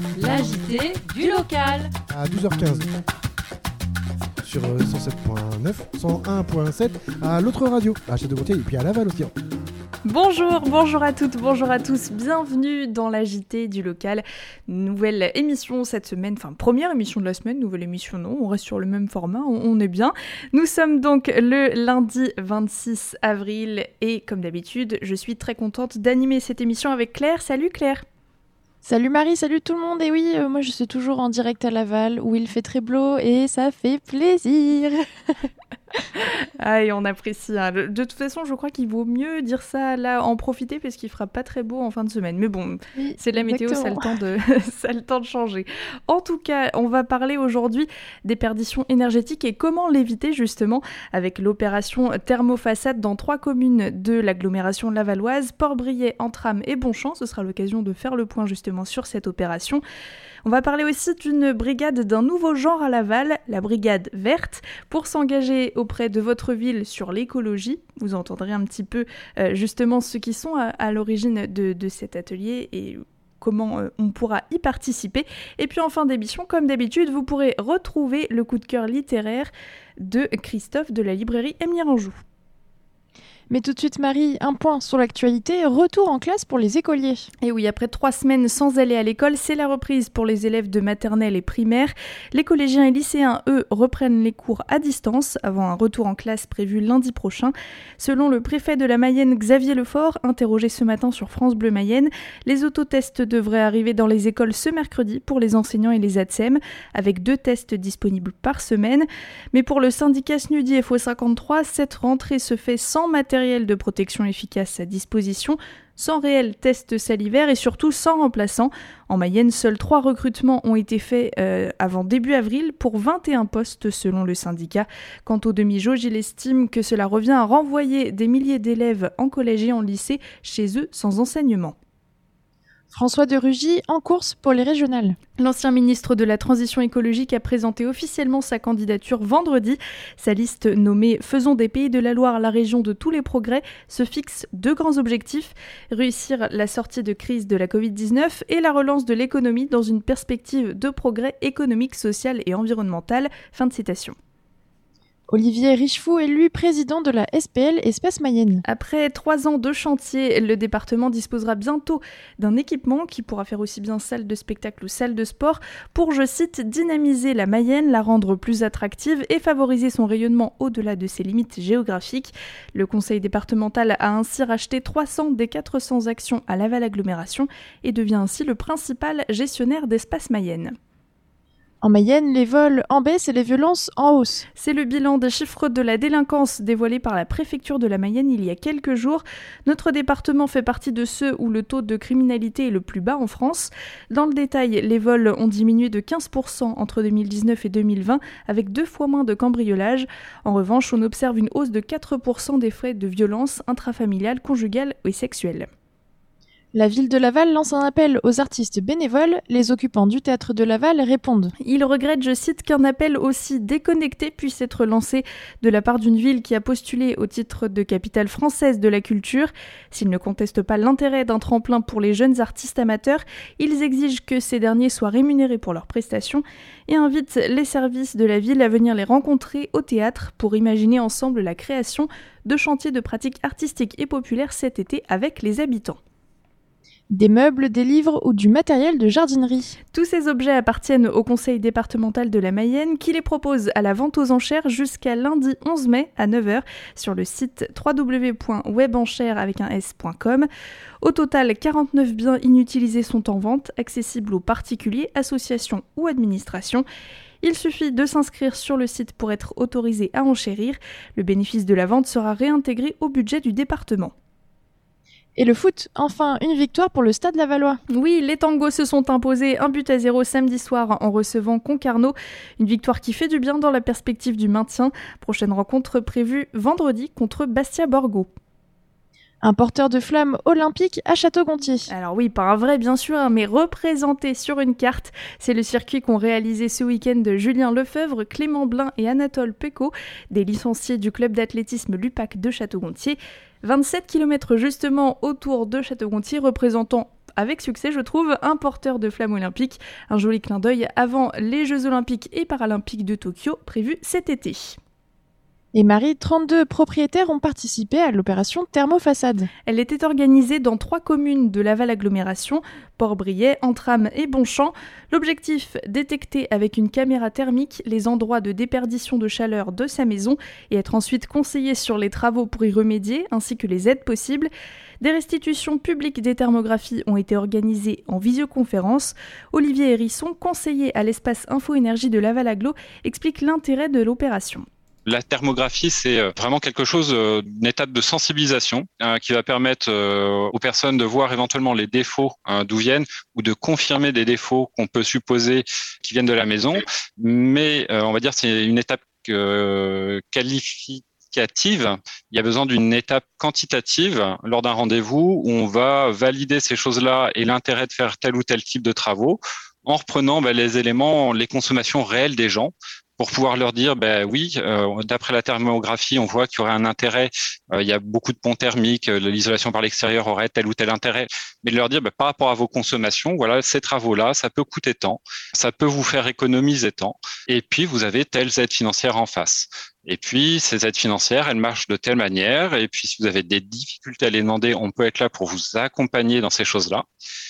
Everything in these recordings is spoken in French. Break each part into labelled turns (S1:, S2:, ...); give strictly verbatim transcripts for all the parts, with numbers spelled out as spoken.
S1: L'A J T du local.
S2: À douze heures quinze. Sur cent sept virgule neuf, cent un virgule sept à l'autre radio, à Château-Gontier et puis à Laval aussi.
S3: Bonjour, bonjour à toutes, bonjour à tous, bienvenue dans l'A J T du local. Nouvelle émission cette semaine, enfin première émission de la semaine, nouvelle émission non, on reste sur le même format, on, on est bien. Nous sommes donc le lundi vingt-six avril et comme d'habitude, je suis très contente d'animer cette émission avec Claire. Salut Claire.
S4: Salut Marie, salut tout le monde. Et oui, euh, moi je suis toujours en direct à Laval où il fait très beau et ça fait plaisir.
S3: Ah, et on apprécie. Hein. De toute façon, je crois qu'il vaut mieux dire ça là, en profiter parce qu'il fera pas très beau en fin de semaine. Mais bon, oui, c'est de la météo, ça a, le temps de... ça a le temps de changer. En tout cas, on va parler aujourd'hui des perditions énergétiques et comment l'éviter justement avec l'opération thermofaçade dans trois communes de l'agglomération lavalloise, Port-Briet, Entrammes et Bonchamp. Ce sera l'occasion de faire le point justement sur cette opération. On va parler aussi d'une brigade d'un nouveau genre à Laval, la brigade verte, pour s'engager auprès de votre ville sur l'écologie. Vous entendrez un petit peu euh, justement ceux qui sont à, à l'origine de, de cet atelier et comment euh, on pourra y participer. Et puis en fin d'émission, comme d'habitude, vous pourrez retrouver le coup de cœur littéraire de Christophe de la librairie Émile Anjou.
S4: Mais tout de suite Marie, un point sur l'actualité, retour en classe pour les écoliers.
S3: Et oui, après trois semaines sans aller à l'école, c'est la reprise pour les élèves de maternelle et primaire. Les collégiens et lycéens, eux, reprennent les cours à distance avant un retour en classe prévu lundi prochain. Selon le préfet de la Mayenne, Xavier Lefort, interrogé ce matin sur France Bleu Mayenne, les autotests devraient arriver dans les écoles ce mercredi pour les enseignants et les A T S E M, avec deux tests disponibles par semaine. Mais pour le syndicat S N U D I F O cinquante-trois, cette rentrée se fait sans matériel de protection efficace à disposition, sans réel test salivaire et surtout sans remplaçant. En Mayenne, seuls trois recrutements ont été faits euh, avant début avril pour vingt et un postes selon le syndicat. Quant au demi-jauge, il estime que cela revient à renvoyer des milliers d'élèves en collège et en lycée chez eux sans enseignement.
S4: François de Rugy en course pour les régionales.
S3: L'ancien ministre de la Transition écologique a présenté officiellement sa candidature vendredi. Sa liste nommée « Faisons des Pays de la Loire la région de tous les progrès » se fixe deux grands objectifs, réussir la sortie de crise de la covid dix-neuf et la relance de l'économie dans une perspective de progrès économique, social et environnemental. Fin de citation.
S4: Olivier Richefou élu président de la S P L Espace Mayenne.
S3: Après trois ans de chantier, le département disposera bientôt d'un équipement qui pourra faire aussi bien salle de spectacle ou salle de sport pour, je cite, dynamiser la Mayenne, la rendre plus attractive et favoriser son rayonnement au-delà de ses limites géographiques. Le conseil départemental a ainsi racheté trois cents des quatre cents actions à Laval Agglomération et devient ainsi le principal gestionnaire d'Espace Mayenne.
S4: En Mayenne, les vols en baisse et les violences en hausse.
S3: C'est le bilan des chiffres de la délinquance dévoilé par la préfecture de la Mayenne il y a quelques jours. Notre département fait partie de ceux où le taux de criminalité est le plus bas en France. Dans le détail, les vols ont diminué de quinze pour cent entre deux mille dix-neuf et deux mille vingt, avec deux fois moins de cambriolages. En revanche, on observe une hausse de quatre pour cent des faits de violence intrafamiliale, conjugale et sexuelle.
S4: La ville de Laval lance un appel aux artistes bénévoles. Les occupants du théâtre de Laval répondent.
S3: Ils regrettent, je cite, qu'un appel aussi déconnecté puisse être lancé de la part d'une ville qui a postulé au titre de capitale française de la culture. S'ils ne contestent pas l'intérêt d'un tremplin pour les jeunes artistes amateurs, ils exigent que ces derniers soient rémunérés pour leurs prestations et invitent les services de la ville à venir les rencontrer au théâtre pour imaginer ensemble la création de chantiers de pratiques artistiques et populaires cet été avec les habitants.
S4: Des meubles, des livres ou du matériel de jardinerie.
S3: Tous ces objets appartiennent au conseil départemental de la Mayenne qui les propose à la vente aux enchères jusqu'à lundi onze mai à neuf heures sur le site w w w point webenchères avec un s point com. Au total, quarante-neuf biens inutilisés sont en vente, accessibles aux particuliers, associations ou administrations. Il suffit de s'inscrire sur le site pour être autorisé à enchérir. Le bénéfice de la vente sera réintégré au budget du département.
S4: Et le foot, enfin, une victoire pour le Stade Lavallois.
S3: Oui, les tangos se sont imposés un but à zéro samedi soir en recevant Concarneau. Une victoire qui fait du bien dans la perspective du maintien. Prochaine rencontre prévue vendredi contre Bastia Borgo.
S4: Un porteur de flammes olympique à Château-Gontier.
S3: Alors oui, pas un vrai bien sûr, hein, mais représenté sur une carte. C'est le circuit qu'ont réalisé ce week-end Julien Lefebvre, Clément Blin et Anatole Péco, des licenciés du club d'athlétisme l'U P A C de Château-Gontier. vingt-sept kilomètres justement autour de Château-Gontier, représentant avec succès, je trouve, un porteur de flamme olympique. Un joli clin d'œil avant les Jeux olympiques et paralympiques de Tokyo, prévus cet été.
S4: Et Marie, trente-deux propriétaires ont participé à l'opération Thermofaçade.
S3: Elle était organisée dans trois communes de Laval Agglomération, Port-Briet, Entrammes et Bonchamp. L'objectif, détecter avec une caméra thermique les endroits de déperdition de chaleur de sa maison et être ensuite conseillé sur les travaux pour y remédier, ainsi que les aides possibles. Des restitutions publiques des thermographies ont été organisées en visioconférence. Olivier Hérisson, conseiller à l'espace Info-Énergie de Laval Agglo, explique l'intérêt de l'opération.
S5: La thermographie, c'est vraiment quelque chose, une étape de sensibilisation euh, qui va permettre euh, aux personnes de voir éventuellement les défauts euh, d'où viennent ou de confirmer des défauts qu'on peut supposer qui viennent de la maison. Mais euh, on va dire que c'est une étape euh, qualificative. Il y a besoin d'une étape quantitative lors d'un rendez-vous où on va valider ces choses-là et l'intérêt de faire tel ou tel type de travaux en reprenant ben, les éléments, les consommations réelles des gens, pour pouvoir leur dire, ben oui, euh, d'après la thermographie, on voit qu'il y aurait un intérêt. Euh, il y a beaucoup de ponts thermiques, euh, l'isolation par l'extérieur aurait tel ou tel intérêt. Mais de leur dire, ben, par rapport à vos consommations, voilà, ces travaux-là, ça peut coûter tant, ça peut vous faire économiser tant. Et puis, vous avez telles aides financières en face. Et puis, ces aides financières, elles marchent de telle manière. Et puis, si vous avez des difficultés à les demander, on peut être là pour vous accompagner dans ces choses-là.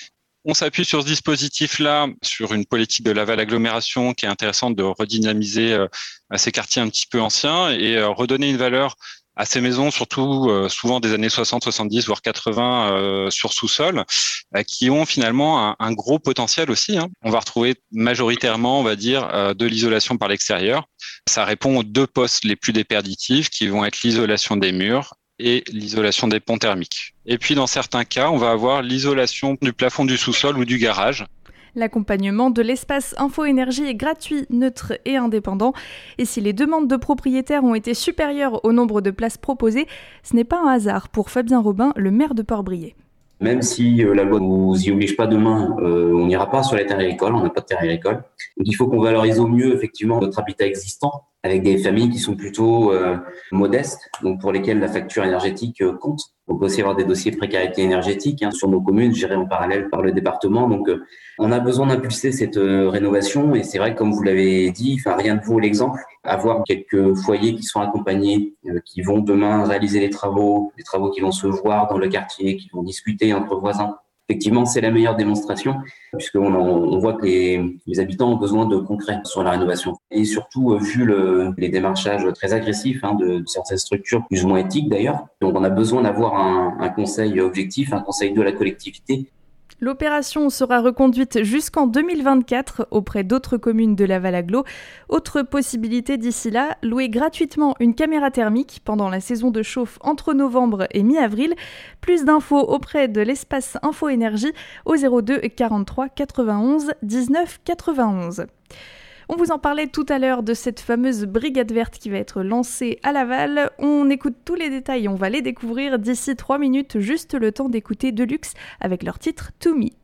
S5: On s'appuie sur ce dispositif-là, sur une politique de Laval Agglomération qui est intéressante de redynamiser euh, ces quartiers un petit peu anciens et euh, redonner une valeur à ces maisons, surtout euh, souvent des années soixante, soixante-dix, voire quatre-vingts euh, sur sous-sol, euh, qui ont finalement un, un gros potentiel aussi. Hein. On va retrouver majoritairement, on va dire, euh, de l'isolation par l'extérieur. Ça répond aux deux postes les plus déperditifs qui vont être l'isolation des murs et l'isolation des ponts thermiques. Et puis, dans certains cas, on va avoir l'isolation du plafond du sous-sol ou du garage.
S3: L'accompagnement de l'espace Info-Énergie est gratuit, neutre et indépendant. Et si les demandes de propriétaires ont été supérieures au nombre de places proposées, ce n'est pas un hasard pour Fabien Robin, le maire de Port-Briet.
S6: Même si euh, la loi ne vous y oblige pas demain, euh, on n'ira pas sur les terres agricoles, on n'a pas de terres agricoles. Donc il faut qu'on valorise au mieux effectivement notre habitat existant avec des familles qui sont plutôt euh, modestes, donc pour lesquelles la facture énergétique euh, compte. On peut aussi avoir des dossiers de précarité énergétique hein, sur nos communes, gérés en parallèle par le département. Donc euh, on a besoin d'impulser cette euh, rénovation et c'est vrai que comme vous l'avez dit, enfin rien ne vaut l'exemple. Avoir quelques foyers qui sont accompagnés, euh, qui vont demain réaliser les travaux, des travaux qui vont se voir dans le quartier, qui vont discuter entre voisins. Effectivement, c'est la meilleure démonstration puisqu'on on voit que les, les habitants ont besoin de concret sur la rénovation. Et surtout, vu le, les démarchages très agressifs hein, de, de certaines structures, plus ou moins éthiques d'ailleurs. Donc, on a besoin d'avoir un, un conseil objectif, un conseil de la collectivité.
S3: L'opération sera reconduite jusqu'en deux mille vingt-quatre auprès d'autres communes de Laval Agglo. Autre possibilité d'ici là, louer gratuitement une caméra thermique pendant la saison de chauffe entre novembre et mi-avril. Plus d'infos auprès de l'espace Info-Énergie au zéro deux quarante-trois quatre-vingt-onze dix-neuf quatre-vingt-onze. On vous en parlait tout à l'heure de cette fameuse brigade verte qui va être lancée à Laval. On écoute tous les détails, on va les découvrir d'ici trois minutes, juste le temps d'écouter Deluxe avec leur titre To Me.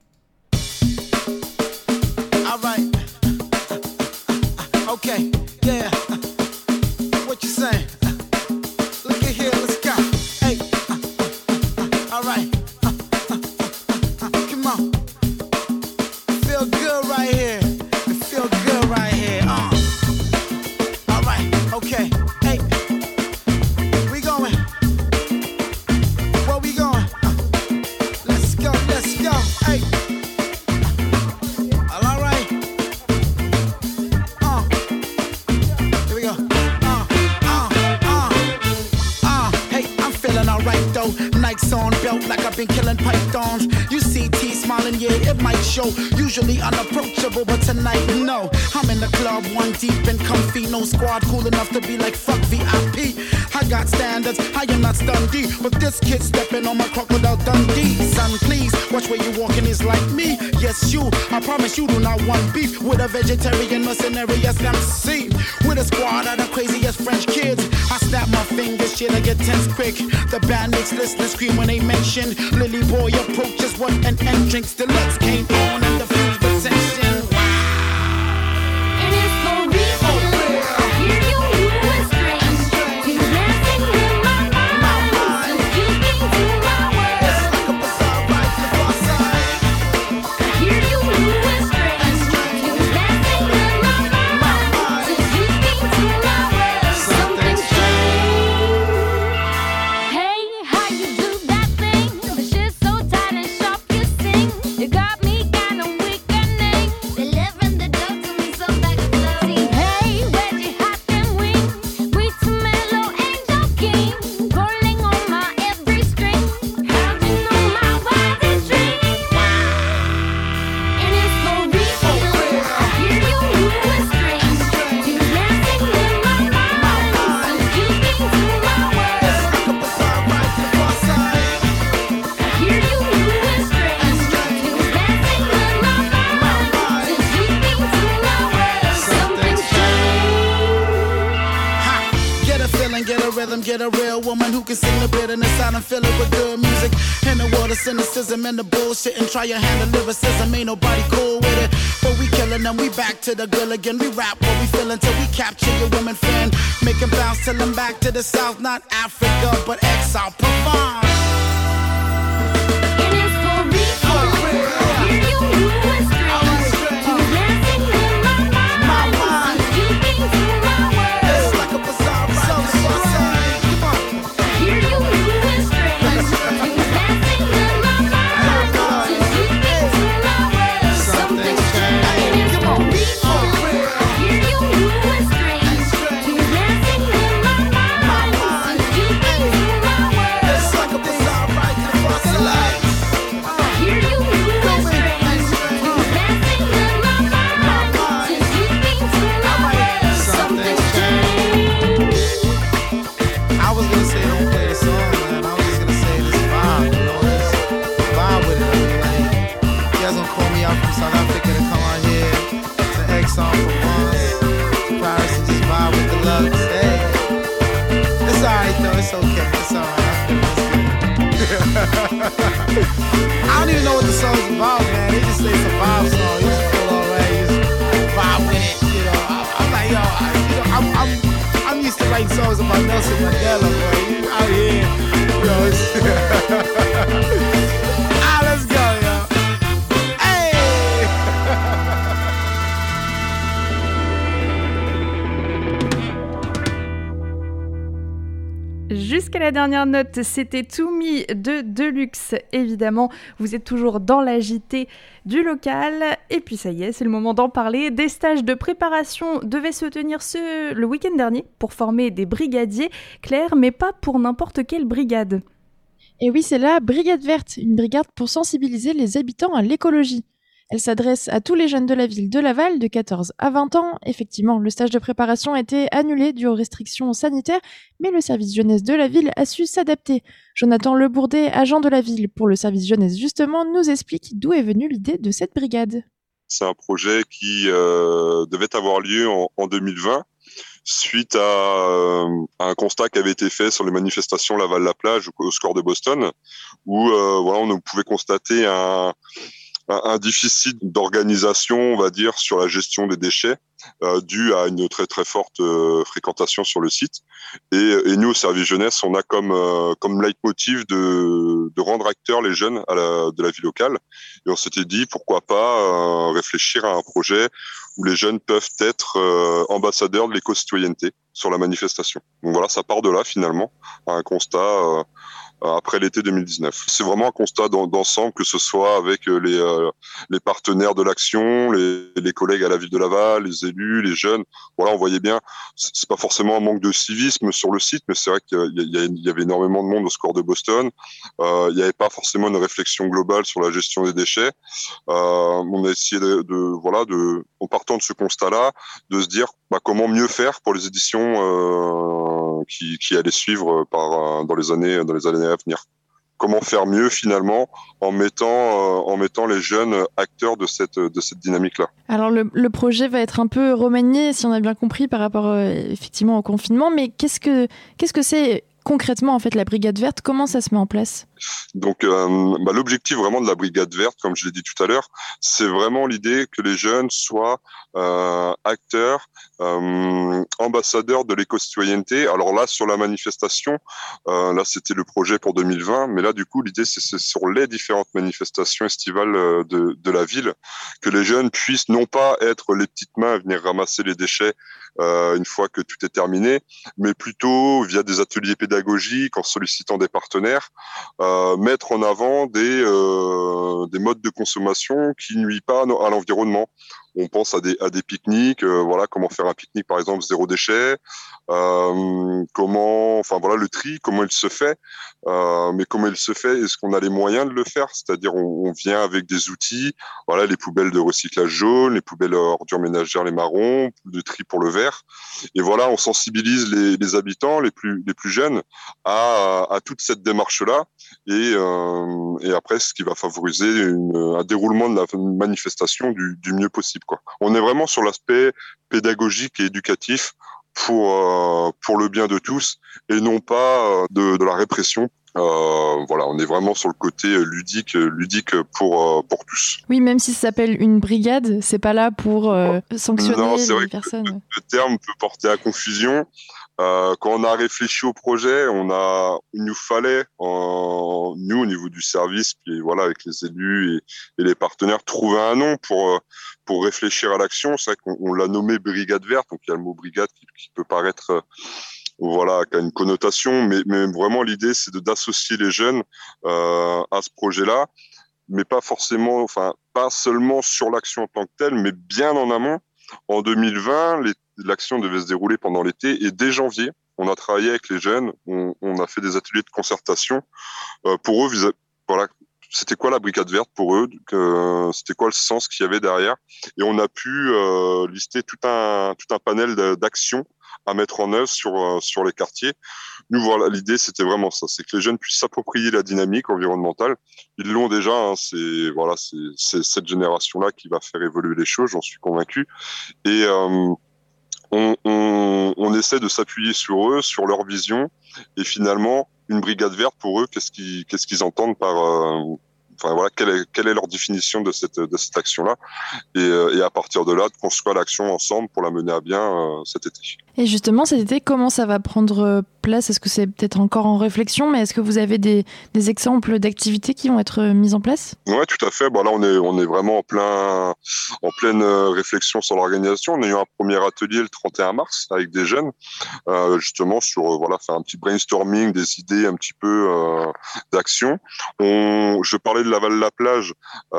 S7: All right. Okay, yeah. What you saying? Look at here, let's go. Hey. All right. Come on. Feel good right here. Feel good right here. Uh. All right. Okay. Hey. We going. Where we going? Uh. Let's go. Let's go. Hey. All right. Uh. Here we go. Uh. Uh. Uh. Uh. Hey, I'm feeling all right though. Nikes on belt like I've been killing pythons. You see T smiling, yeah, it might show. Usually unapproachable, but tonight, no. I'm in the club, one deep and comfy. No squad cool enough to be like fuck V I P. I got standards, I am not Dundee, but this kid stepping on my crocodile Dundee. Son, please, watch where you walking is like me. Yes, you, I promise you do not want beef with a vegetarian mercenary as M C. With a squad of the craziest French kids. I snap my fingers, shit, I get tense quick. The band makes listeners scream when they mention Lily Boy approaches what an entrance. The looks came on and the fuse the tension.
S8: And it's for real. I hear you whispering. You're dancing in my mind. So you think to my words.
S7: Like a bizarre ride to the far side. get a real woman who can sing the bitterness out and fill it with good music. In the world of cynicism and the bullshit, and try your hand at lyricism, ain't nobody cool with it. But we killing them, we back to the grill again. We rap what we feel until we capture your women fan. Make them bounce till them back to the south, not Africa, but exile, Provence.
S8: It is for real. Hear you moving straight. To dancing in my mind. Speaking to my world.
S7: It's like a bazaar, so right. Come on.
S8: Hear you moving straight. To dancing in my mind. Speaking to my world. Something's changed. It is for real. Hear you moving straight. To dancing in my mind. Speaking to my world.
S7: It's like a bazaar, right? To the boss of life.
S8: Hear you moving straight. To dancing in my mind. Speaking to my world. Something's changed.
S7: I was gonna say don't play the song, man. I was just gonna say this vibe, you know, just vibe with it. I mean, like, you guys gonna call me out from South Africa to come out here to Exxon for months, to Paris and just vibe with the lux. Hey, it's alright though. It's okay. It's alright. I don't even know what the song's about, man. They just say it's a vibe song. You just feel alright. You just vibe with it, you know. I, I'm like, yo, I, you know, I'm, I'm, I'm used to writing songs about Nelson Mandela, boy. You out here, you know. It's ah, let's go, yo. Hey.
S3: Jusqu'à la dernière note, c'était To Me de Deluxe, évidemment. Vous êtes toujours dans la J T du local. Et puis ça y est, c'est le moment d'en parler. Des stages de préparation devaient se tenir ce... le week-end dernier pour former des brigadiers, Claire, mais pas pour n'importe quelle brigade.
S4: Et oui, c'est la Brigade Verte, une brigade pour sensibiliser les habitants à l'écologie. Elle s'adresse à tous les jeunes de la ville de Laval de quatorze à vingt ans. Effectivement, le stage de préparation a été annulé dû aux restrictions sanitaires, mais le service jeunesse de la ville a su s'adapter. Jonathan Lebourdet, agent de la ville pour le service jeunesse justement, nous explique d'où est venue l'idée de cette brigade.
S9: C'est un projet qui euh, devait avoir lieu en, en deux mille vingt. Suite à, euh, à un constat qui avait été fait sur les manifestations Laval-la-Plage au score de Boston, où euh, voilà, on pouvait constater un, un, un déficit d'organisation, on va dire, sur la gestion des déchets, euh, dû à une très très forte euh, fréquentation sur le site. Et, et nous, au service jeunesse, on a comme euh, comme leitmotiv de, de rendre acteurs les jeunes à la, de la vie locale. Et on s'était dit, pourquoi pas euh, réfléchir à un projet où les jeunes peuvent être euh, ambassadeurs de l'éco-citoyenneté sur la manifestation. Donc voilà, ça part de là finalement, à un constat euh, après l'été deux mille dix-neuf. C'est vraiment un constat d'ensemble, que ce soit avec les, euh, les partenaires de l'action, les, les collègues à la ville de Laval, les élus, les jeunes. Voilà, on voyait bien, c'est pas forcément un manque de civisme sur le site, mais c'est vrai qu'il y, y, y avait énormément de monde au score de Boston. Euh, il n'y avait pas forcément une réflexion globale sur la gestion des déchets. Euh, on a essayé de, de voilà, de, en partant de ce constat-là, de se dire bah, comment mieux faire pour les éditions euh, qui, qui allaient suivre par, dans les années, dans les années à venir. Comment faire mieux finalement en mettant, euh, en mettant les jeunes acteurs de cette, de cette dynamique-là.
S4: Alors le, le projet va être un peu remanié, si on a bien compris, par rapport euh, effectivement au confinement, mais qu'est-ce que, qu'est-ce que c'est concrètement en fait la Brigade Verte? Comment ça se met en place?
S9: Donc euh, bah, l'objectif vraiment de la Brigade Verte, comme je l'ai dit tout à l'heure, c'est vraiment l'idée que les jeunes soient euh, acteurs, euh, ambassadeurs de l'éco-citoyenneté. Alors là, sur la manifestation, euh, là c'était le projet pour deux mille vingt, mais là du coup l'idée c'est, c'est sur les différentes manifestations estivales de, de la ville, que les jeunes puissent non pas être les petites mains à venir ramasser les déchets euh, une fois que tout est terminé, mais plutôt via des ateliers pédagogiques, en sollicitant des partenaires, euh, mettre en avant des, euh, des modes de consommation qui nuisent pas à l'environnement. On pense à des, à des pique-niques, euh, voilà, comment faire un pique-nique par exemple zéro déchet, euh, comment, enfin voilà, le tri, comment il se fait, euh, mais comment il se fait, est-ce qu'on a les moyens de le faire? C'est-à-dire on, on vient avec des outils, voilà, les poubelles de recyclage jaune, les poubelles ordures ménagères les marrons, de tri pour le vert, et voilà, on sensibilise les, les habitants les plus les plus jeunes à, à toute cette démarche-là, et, euh, et après ce qui va favoriser une, un déroulement de la manifestation du, du mieux possible. Quoi. On est vraiment sur l'aspect pédagogique et éducatif pour euh, pour le bien de tous et non pas de, de la répression. Euh, voilà, on est vraiment sur le côté ludique, ludique pour euh, pour tous.
S4: Oui, même si ça s'appelle une brigade, c'est pas là pour euh, sanctionner
S9: non, c'est
S4: les
S9: vrai
S4: personnes.
S9: Que le, le terme peut porter à confusion. Euh, quand on a réfléchi au projet, on a, il nous fallait, en, nous au niveau du service, puis voilà avec les élus et, et les partenaires, trouver un nom pour pour réfléchir à l'action. C'est vrai qu'on on l'a nommé Brigade Verte, donc il y a le mot brigade qui, qui peut paraître euh, voilà, qui a une connotation, mais, mais vraiment l'idée c'est de d'associer les jeunes euh, à ce projet-là, mais pas forcément, enfin pas seulement sur l'action en tant que telle, mais bien en amont. En deux mille vingt, les, l'action devait se dérouler pendant l'été et dès janvier, on a travaillé avec les jeunes, on, on a fait des ateliers de concertation euh, pour eux. Vis- voilà, c'était quoi la brigade verte pour eux, que, c'était quoi le sens qu'il y avait derrière, et on a pu euh, lister tout un tout un panel de, d'actions à mettre en œuvre sur euh, sur les quartiers. Nous voilà, l'idée c'était vraiment ça, c'est que les jeunes puissent s'approprier la dynamique environnementale. Ils l'ont déjà, hein, c'est voilà, c'est, c'est cette génération-là qui va faire évoluer les choses, j'en suis convaincu. Et euh, on, on, on essaie de s'appuyer sur eux, sur leur vision, et finalement une brigade verte pour eux, qu'est-ce qu'ils qu'est-ce qu'ils entendent par euh, enfin voilà, quelle est, quelle est leur définition de cette de cette action-là, et, euh, et à partir de là, de construire l'action ensemble pour la mener à bien euh, cet été.
S4: Et justement, cet été, comment ça va prendre place ? Est-ce que c'est peut-être encore en réflexion, mais est-ce que vous avez des, des exemples d'activités qui vont être mises en place ?
S9: Ouais, tout à fait. Bon, là, on est on est vraiment en plein en pleine euh, réflexion sur l'organisation. On a eu un premier atelier le trente et un mars avec des jeunes, euh, justement sur euh, voilà, faire un petit brainstorming des idées, un petit peu euh, d'action. On, je parlais de Laval-la-Plage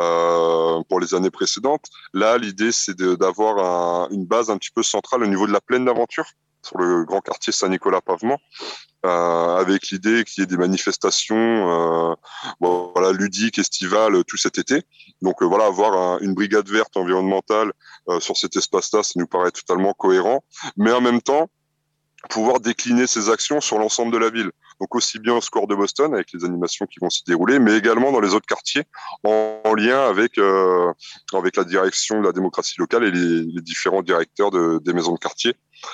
S9: euh, pour les années précédentes. Là, l'idée c'est de, d'avoir un, une base un petit peu centrale au niveau de la plaine d'Aventure, sur le grand quartier Saint-Nicolas-Pavement, euh, avec l'idée qu'il y ait des manifestations euh, bon, voilà, ludiques, estivales, tout cet été. Donc euh, voilà, avoir un, une brigade verte environnementale euh, sur cet espace-là, ça nous paraît totalement cohérent, mais en même temps, pouvoir décliner ces actions sur l'ensemble de la ville. Donc aussi bien au square de Boston, avec les animations qui vont s'y dérouler, mais également dans les autres quartiers, en, en lien avec euh, avec la direction de la démocratie locale et les, les différents directeurs de, des maisons de quartier.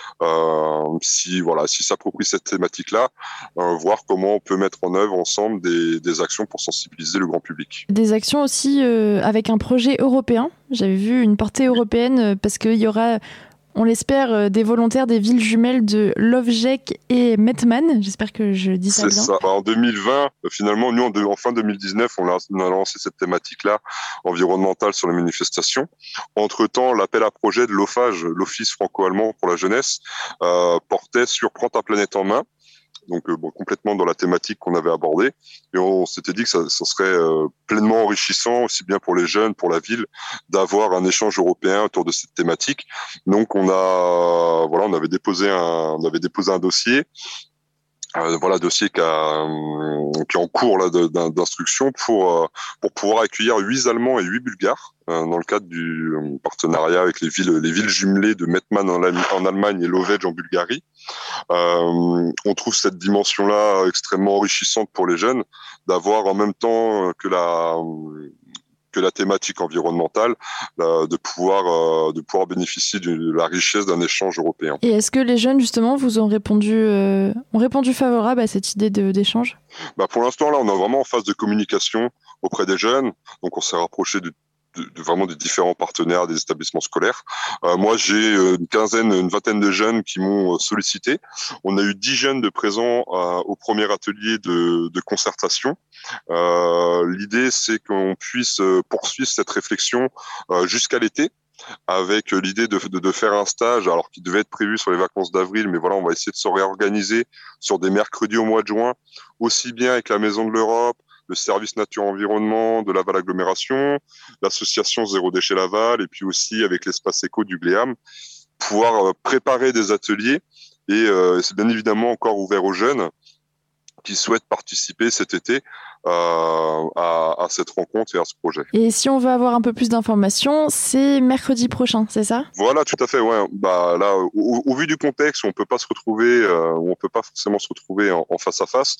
S9: Euh, si voilà, si s'approprient cette thématique-là, euh, voir comment on peut mettre en œuvre ensemble des, des actions pour sensibiliser le grand public.
S4: Des actions aussi euh, avec un projet européen. J'avais vu une portée européenne euh, parce qu'il y aura, on l'espère, euh, des volontaires des villes jumelles de Lovjek et Mettmann. J'espère que je dis ça
S9: C'est
S4: bien.
S9: ça. En deux mille vingt, finalement, nous, en, de, en fin deux mille dix-neuf, on a, on a lancé cette thématique-là environnementale sur les manifestations. Entre-temps, l'appel à projet de l'OFAGE, l'Office franco-allemand pour la jeunesse, euh, portait sur Prends ta planète en main. Donc euh, bon, complètement dans la thématique qu'on avait abordée, et on, on s'était dit que ça, ça serait euh, pleinement enrichissant, aussi bien pour les jeunes, pour la ville, d'avoir un échange européen autour de cette thématique. Donc on a, voilà, on avait déposé un, on avait déposé un dossier. Euh, voilà, dossier qui, a, euh, qui est en cours là, de, d'instruction pour, euh, pour pouvoir accueillir huit Allemands et huit Bulgares euh, dans le cadre du euh, partenariat avec les villes, les villes jumelées de Mettmann en, en Allemagne et Lovech en Bulgarie. Euh, on trouve cette dimension-là extrêmement enrichissante pour les jeunes, d'avoir en même temps que la... Euh, que la thématique environnementale, euh, de pouvoir euh, de pouvoir bénéficier de la richesse d'un échange européen.
S4: Et est-ce que les jeunes justement vous ont répondu euh, ont répondu favorable à cette idée de, d'échange ?
S9: Bah pour l'instant là, on est vraiment en phase de communication auprès des jeunes, donc on s'est rapproché de De, de vraiment des différents partenaires des établissements scolaires. Euh, moi, j'ai une quinzaine, une vingtaine de jeunes qui m'ont sollicité. On a eu dix jeunes de présents euh, au premier atelier de, de concertation. Euh, l'idée, c'est qu'on puisse poursuivre cette réflexion euh, jusqu'à l'été, avec l'idée de, de, de faire un stage, alors qu'il devait être prévu sur les vacances d'avril, mais voilà, on va essayer de se réorganiser sur des mercredis au mois de juin, aussi bien avec la Maison de l'Europe, le service nature-environnement de Laval Agglomération, l'association Zéro Déchet Laval, et puis aussi avec l'espace éco du Gléam, pouvoir préparer des ateliers. Et euh, c'est bien évidemment encore ouvert aux jeunes qui souhaitent participer cet été euh, à, à cette rencontre et à ce projet.
S4: Et si on veut avoir un peu plus d'informations, c'est mercredi prochain, c'est ça ?
S9: Voilà, tout à fait. Ouais. Bah là, au, au vu du contexte, où on peut pas se retrouver, euh, où on peut pas forcément se retrouver en, en face à face,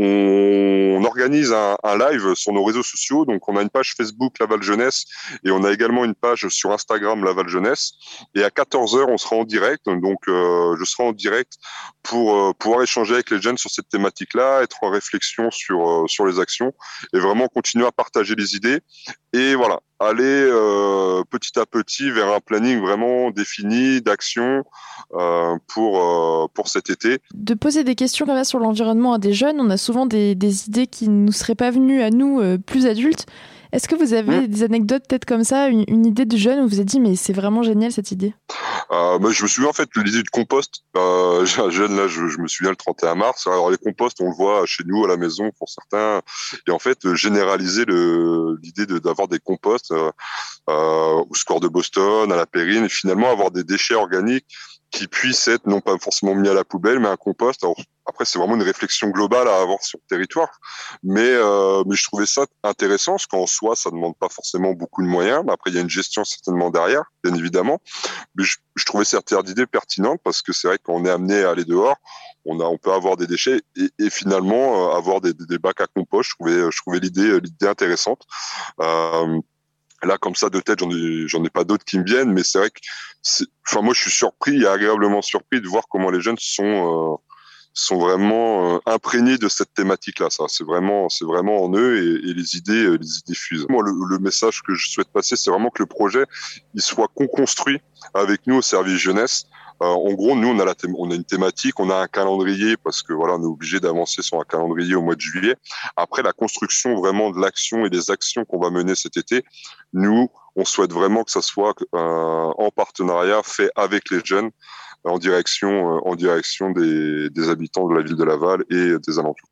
S9: on, on organise un, un live sur nos réseaux sociaux. Donc, on a une page Facebook Laval Jeunesse et on a également une page sur Instagram Laval Jeunesse. Et à quatorze heures, on sera en direct. Donc, euh, je serai en direct pour euh, pouvoir échanger avec les jeunes sur cette thématique-là, être en réflexion sur euh, sur les actions et vraiment continuer à partager les idées. Et voilà, aller euh, petit à petit vers un planning vraiment défini d'action euh, pour euh, pour cet été.
S4: De poser des questions comme ça sur l'environnement à des jeunes, on a souvent des, des idées qui ne nous seraient pas venues à nous, euh, plus adultes. Est-ce que vous avez mmh. des anecdotes peut-être comme ça, une, une idée de jeune où vous vous êtes dit mais c'est vraiment génial cette idée ?
S9: Euh, bah, je me souviens en fait de l'idée du compost. Euh, j'ai un jeune là, je, je me souviens le trente et un mars. Alors les composts, on le voit chez nous à la maison pour certains. Et en fait, euh, généraliser le, l'idée de, d'avoir des composts euh, euh, au score de Boston, à la Périne, et finalement avoir des déchets organiques qui puissent être non pas forcément mis à la poubelle, mais un compost. Alors, après, c'est vraiment une réflexion globale à avoir sur le territoire, mais euh, mais je trouvais ça intéressant, parce qu'en soi, ça demande pas forcément beaucoup de moyens. Mais après, il y a une gestion certainement derrière, bien évidemment. Mais je, je trouvais cette idée pertinente parce que c'est vrai qu'on est amené à aller dehors, on a, on peut avoir des déchets et, et finalement euh, avoir des, des, des bacs à compost. Je trouvais, je trouvais l'idée, l'idée intéressante. Euh, Là, comme ça, de tête, j'en ai, j'en ai pas d'autres qui me viennent, mais c'est vrai que, c'est, enfin, moi, je suis surpris et agréablement surpris de voir comment les jeunes sont, euh, sont vraiment euh, imprégnés de cette thématique-là. Ça, c'est vraiment, c'est vraiment en eux et, et les idées, euh, les idées fusent. Moi, le, le message que je souhaite passer, c'est vraiment que le projet, il soit co-construit avec nous au service jeunesse. Euh, en gros, nous, on a, la thé- on a une thématique, on a un calendrier parce que voilà, on est obligé d'avancer sur un calendrier au mois de juillet. Après, la construction vraiment de l'action et des actions qu'on va mener cet été, nous, on souhaite vraiment que ça soit euh, en partenariat fait avec les jeunes, en direction, euh, en direction des, des habitants de la ville de Laval et des alentours.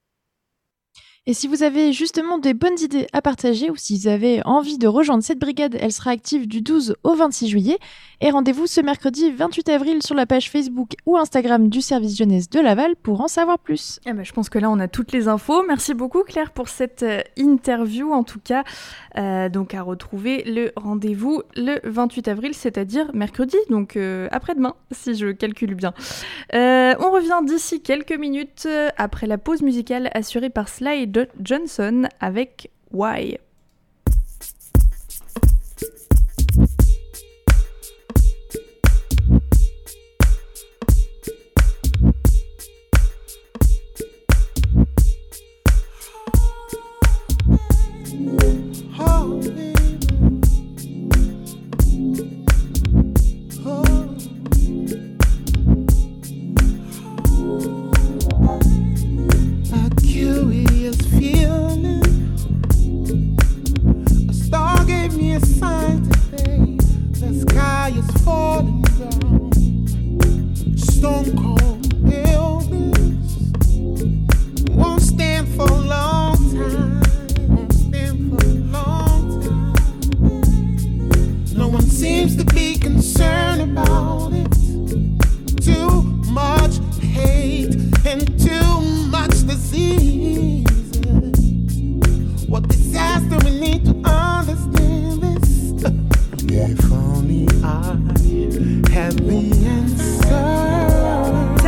S4: Et si vous avez justement des bonnes idées à partager ou si vous avez envie de rejoindre cette brigade, elle sera active du douze au vingt-six juillet. Et rendez-vous ce mercredi vingt-huit avril sur la page Facebook ou Instagram du service jeunesse de Laval pour en savoir plus.
S3: Eh ben, je pense que là, on a toutes les infos. Merci beaucoup, Claire, pour cette euh, interview, en tout cas. Euh, donc, à retrouver le rendez-vous le vingt-huit avril, c'est-à-dire mercredi, donc euh, après-demain, si je calcule bien. Euh, on revient d'ici quelques minutes euh, après la pause musicale assurée par Sly Johnson avec Why.
S10: If only I had the answer.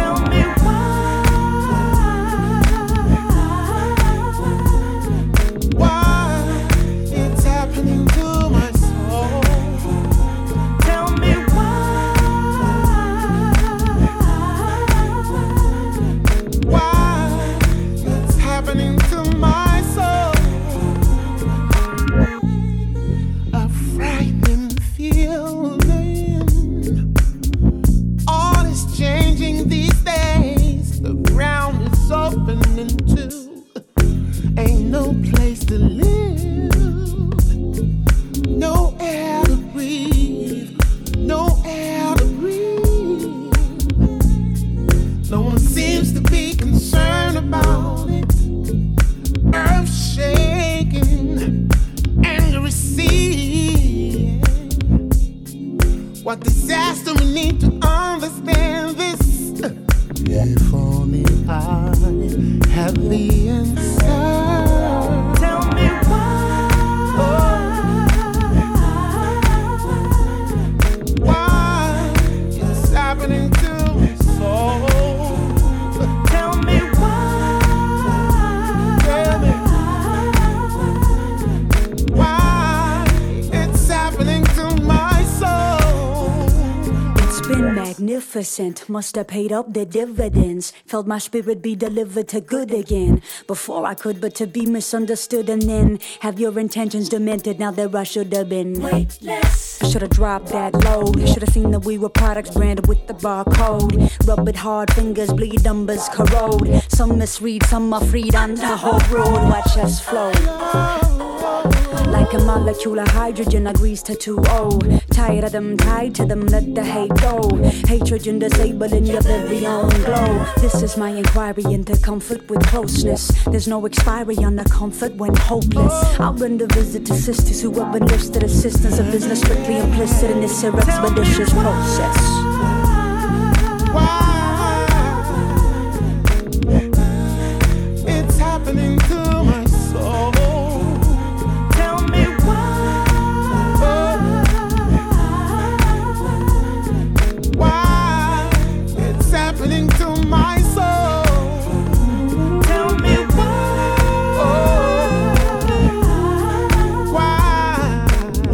S10: magnificent. Must have paid up the dividends. Felt my spirit be delivered to good again. Before I could, but to be misunderstood and then have your intentions demented. Now there I should have been weightless. I should have dropped that load. Should have seen that we were products branded with the barcode. Rub it hard, fingers bleed, numbers corrode. Some misread, some are freed on the whole road. Watch us flow. Like a molecule of hydrogen, agrees to two O. Tired of them, tied to them, let the hate go. Hatred and disabling your very own glow. This is my inquiry into comfort with closeness. There's no expiry on the comfort when hopeless. I'll render visit to sisters who have enlisted assistance. A business strictly implicit in this here expeditious process.
S7: Why? It's happening to my soul. Happening to my soul. Tell me why. Oh, why?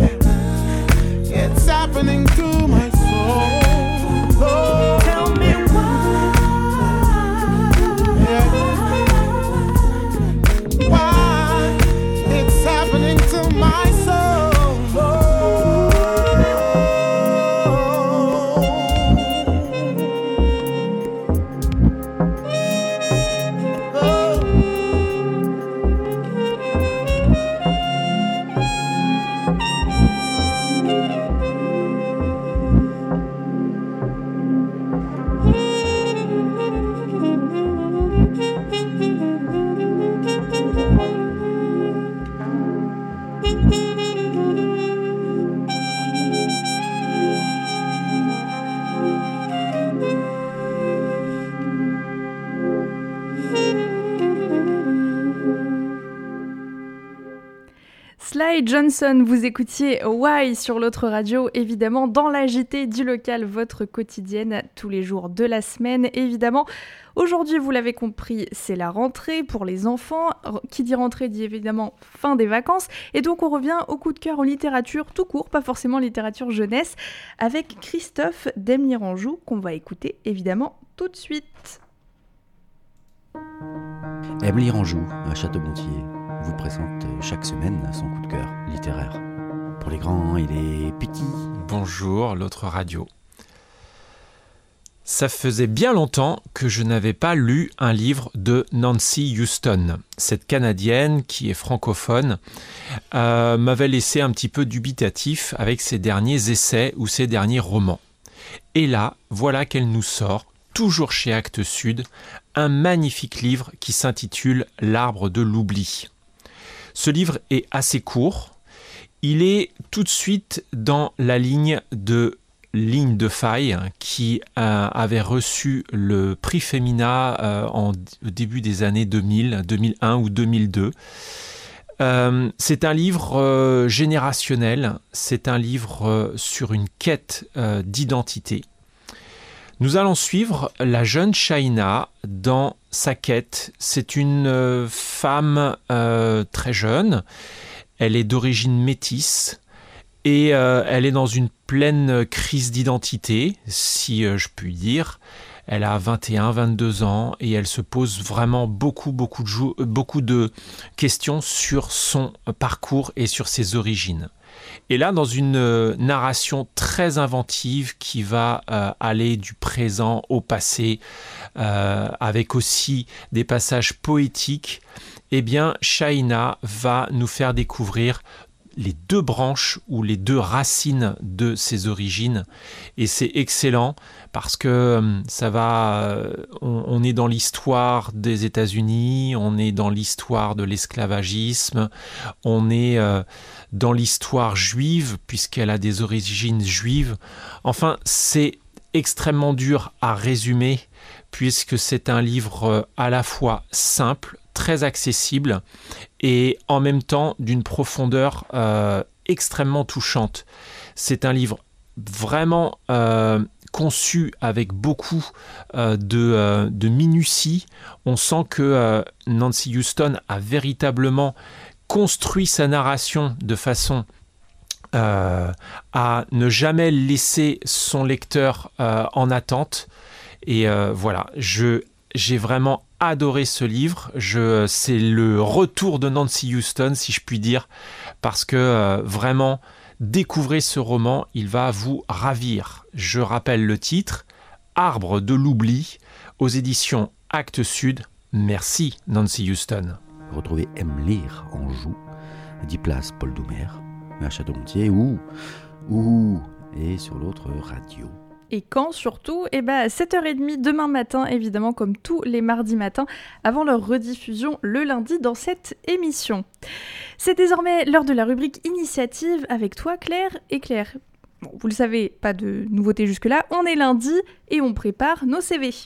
S7: It's happening to my soul. Oh, tell me why. Yeah. Why? It's happening to my soul.
S3: Sly Johnson, vous écoutiez Why sur l'autre radio, évidemment dans la J T du local, votre quotidienne tous les jours de la semaine, évidemment. Aujourd'hui, vous l'avez compris, c'est la rentrée pour les enfants. Qui dit rentrée dit évidemment fin des vacances. Et donc on revient au coup de cœur en littérature tout court, pas forcément littérature jeunesse, avec Christophe d'Emily-Ranjou, qu'on va écouter évidemment tout de suite.
S11: Emily-Ranjou, à Château-Gontier, vous présente chaque semaine son coup de cœur littéraire. Pour les grands et les petits.
S12: Bonjour, l'autre radio. Ça faisait bien longtemps que je n'avais pas lu un livre de Nancy Houston. Cette Canadienne, qui est francophone, euh, m'avait laissé un petit peu dubitatif avec ses derniers essais ou ses derniers romans. Et là, voilà qu'elle nous sort, toujours chez Actes Sud, un magnifique livre qui s'intitule « L'arbre de l'oubli ». Ce livre est assez court. Il est tout de suite dans la ligne de Ligne de Faille, qui euh, avait reçu le prix Femina euh, en, au début des années deux mille, deux mille un ou deux mille deux. Euh, c'est un livre euh, générationnel, c'est un livre euh, sur une quête euh, d'identité. Nous allons suivre la jeune Shaina dans sa quête. C'est une euh, femme euh, très jeune, elle est d'origine métisse et euh, elle est dans une pleine crise d'identité, si euh, je puis dire. Elle a vingt et un, vingt-deux ans et elle se pose vraiment beaucoup, beaucoup de, jou- beaucoup de questions sur son parcours et sur ses origines. Et là, dans une euh, narration très inventive qui va euh, aller du présent au passé, euh, avec aussi des passages poétiques, eh bien, Shaina va nous faire découvrir les deux branches ou les deux racines de ses origines. Et c'est excellent parce que ça va, on, on est dans l'histoire des États-Unis, on est dans l'histoire de l'esclavagisme, on est euh, dans l'histoire juive puisqu'elle a des origines juives. Enfin, c'est extrêmement dur à résumer puisque c'est un livre à la fois simple, très accessible et en même temps d'une profondeur euh, extrêmement touchante. C'est un livre vraiment euh, conçu avec beaucoup euh, de, euh, de minutie. On sent que euh, Nancy Houston a véritablement construit sa narration de façon euh, à ne jamais laisser son lecteur euh, en attente. Et euh, voilà, je, j'ai vraiment adoré ce livre. Je, c'est le retour de Nancy Houston, si je puis dire, parce que euh, vraiment, découvrez ce roman, il va vous ravir. Je rappelle le titre, Arbre de l'oubli, aux éditions Actes Sud. Merci Nancy Houston.
S11: Retrouvez Aime lire en joue, dix places Paul Doumer, à Château-Gontier ou, ou, et sur l'autre radio.
S3: Et quand surtout, eh ben à sept heures trente demain matin, évidemment comme tous les mardis matins, avant leur rediffusion le lundi dans cette émission. C'est désormais l'heure de la rubrique Initiative avec toi Claire et Claire. Bon, vous le savez, pas de nouveauté jusque-là, on est lundi et on prépare nos C V.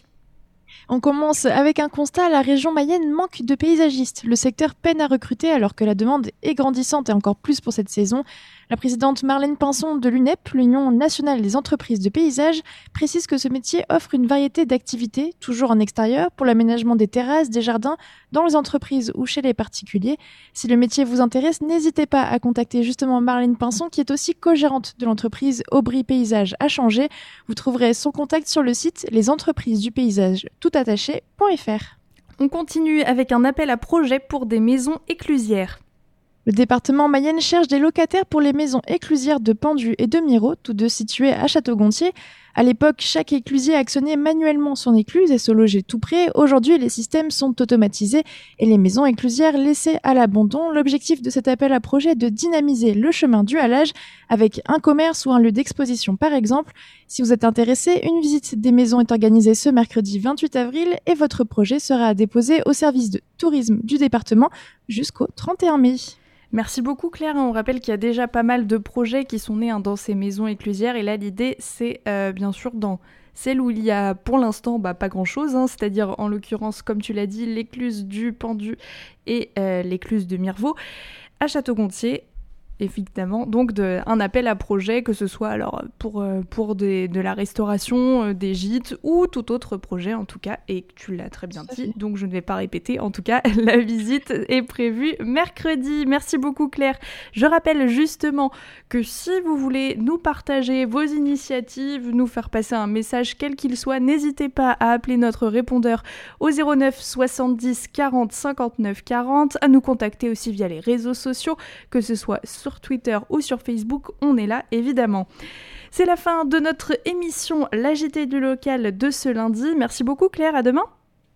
S4: On commence avec un constat, la région Mayenne manque de paysagistes. Le secteur peine à recruter alors que la demande est grandissante et encore plus pour cette saison. La présidente Marlène Pinson de l'U N E P, l'Union nationale des entreprises de paysage, précise que ce métier offre une variété d'activités, toujours en extérieur, pour l'aménagement des terrasses, des jardins, dans les entreprises ou chez les particuliers. Si le métier vous intéresse, n'hésitez pas à contacter justement Marlène Pinson, qui est aussi co-gérante de l'entreprise Aubry Paysage à Changé. Vous trouverez son contact sur le site lesentreprises-du-paysage toutattaché point f r.
S3: On continue avec un appel à projet pour des maisons éclusières.
S4: Le département Mayenne cherche des locataires pour les maisons éclusières de Pendu et de Miraut, tous deux situés à Château-Gontier. À l'époque, chaque éclusier actionnait manuellement son écluse et se logeait tout près. Aujourd'hui, les systèmes sont automatisés et les maisons éclusières laissées à l'abandon. L'objectif de cet appel à projet est de dynamiser le chemin du halage avec un commerce ou un lieu d'exposition par exemple. Si vous êtes intéressé, une visite des maisons est organisée ce mercredi vingt-huit avril et votre projet sera déposé au service de tourisme du département jusqu'au trente et un mai.
S3: Merci beaucoup Claire, on rappelle qu'il y a déjà pas mal de projets qui sont nés hein, dans ces maisons éclusières et là l'idée c'est euh, bien sûr dans celle où il y a pour l'instant bah, pas grand chose, hein, c'est-à-dire en l'occurrence comme tu l'as dit l'écluse du Pendu et euh, l'écluse de Mirevaux à Château-Gontier. Évidemment, donc de, un appel à projet, que ce soit alors pour, euh, pour des, de la restauration, euh, des gîtes ou tout autre projet en tout cas, et tu l'as très bien dit, donc je ne vais pas répéter, en tout cas la visite est prévue mercredi. Merci beaucoup Claire. Je rappelle justement que si vous voulez nous partager vos initiatives, nous faire passer un message quel qu'il soit, n'hésitez pas à appeler notre répondeur au zéro neuf soixante-dix quarante cinquante-neuf quarante, à nous contacter aussi via les réseaux sociaux, que ce soit sur Twitter ou sur Facebook, on est là évidemment. C'est la fin de notre émission L'A J T du local de ce lundi. Merci beaucoup Claire, à demain.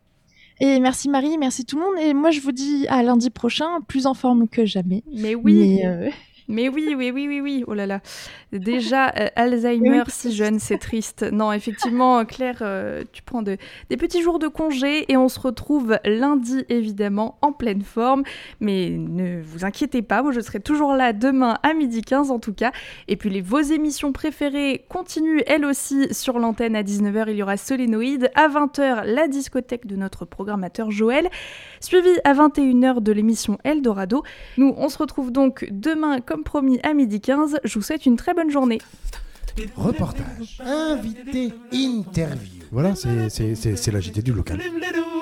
S4: Et merci Marie, merci tout le monde. Et moi je vous dis à lundi prochain, plus en forme que jamais.
S3: Mais oui.
S4: Mais euh...
S3: Mais oui, oui, oui, oui, oui, oh là là. Déjà, euh, Alzheimer oui. si jeune, c'est triste. Non, effectivement, Claire, euh, tu prends de, des petits jours de congé et on se retrouve lundi, évidemment, en pleine forme. Mais ne vous inquiétez pas, moi je serai toujours là demain à midi quinze en tout cas. Et puis les, vos émissions préférées continuent, elles aussi, sur l'antenne à dix-neuf heures. Il y aura Solénoïde. À vingt heures, la discothèque de notre programmateur Joël. Suivi à vingt et une heures de l'émission Eldorado. Nous, on se retrouve donc demain, comme promis, à midi quinze. Je vous souhaite une très bonne journée.
S2: Reportage, invité, interview. Voilà, c'est, c'est, c'est, c'est la J T du local.